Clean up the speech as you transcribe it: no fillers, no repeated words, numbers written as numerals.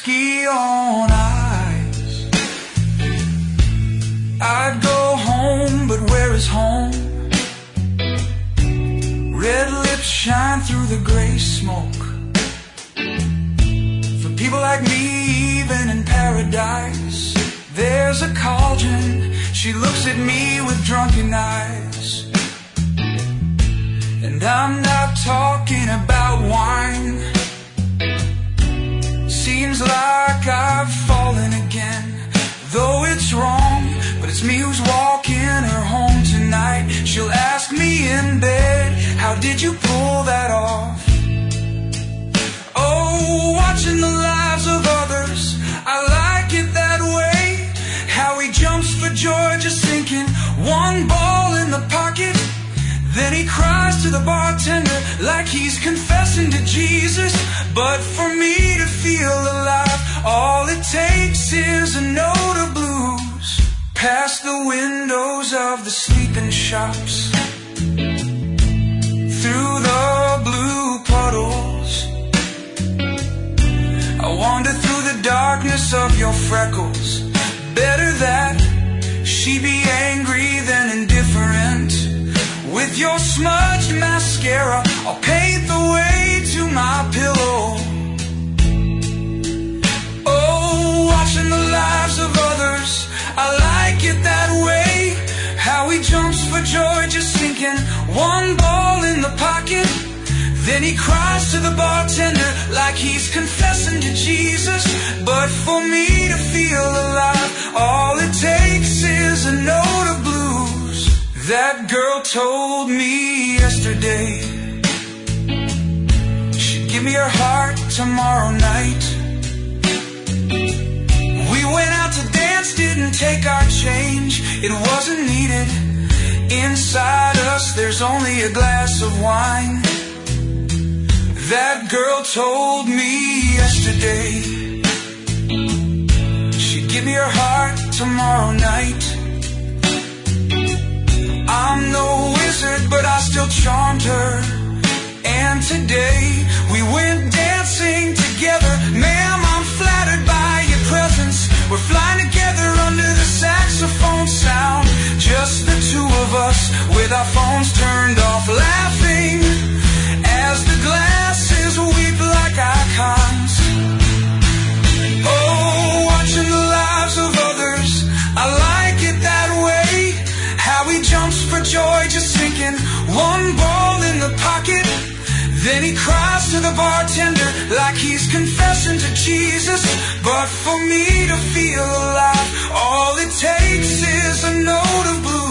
whiskey on ice. I'd go home, but where is home? Red lips shine through the gray smoke. For people like me, even in paradise, there's a cauldron. She looks at me with drunken eyes. And I'm not talking about wine. Seems like I've fallen again, though it's wrong, but it's me who's walking her home tonight. She'll ask me in bed, how did you pull that off? Oh, watching the lives of others, I like it that way. How he jumps for joy just thinking, one ball in the pocket. Then he cries to the bartender like he's confessing to Jesus. But for me to feel alive, all it takes is a note of blues. Past the windows of the sleeping shops, through the blue puddles, I wander through the darkness of your freckles. Better that she be angry than indifferent. With your smudged mascara, I'll paint the way to my pillow. Oh, watching the lives of others, I like it that way. How he jumps for joy just thinking, one ball in the pocket. Then he cries to the bartender like he's confessing to Jesus. But for me to feel alive, all it takes is a note of blues. That girl told me yesterday she'd give me her heart tomorrow night. We went out to dance, didn't take our change. It wasn't needed. Inside us there's only a glass of wine. That girl told me yesterday she'd give me her heart tomorrow night. I'm no wizard, but I still charmed her. And today we went dancing together. Ma'am, I'm flattered by your presence. We're flying together under the saxophone sound. Just the two of us with our phones turned off, laughing as the glasses weep like icons. Oh, watching the lives of others, I like it that way. How he jumps for joy just thinking, one ball in the pocket. Then he cries to the bartender like he's confessing to Jesus. But for me to feel alive, all it takes is a note of blue.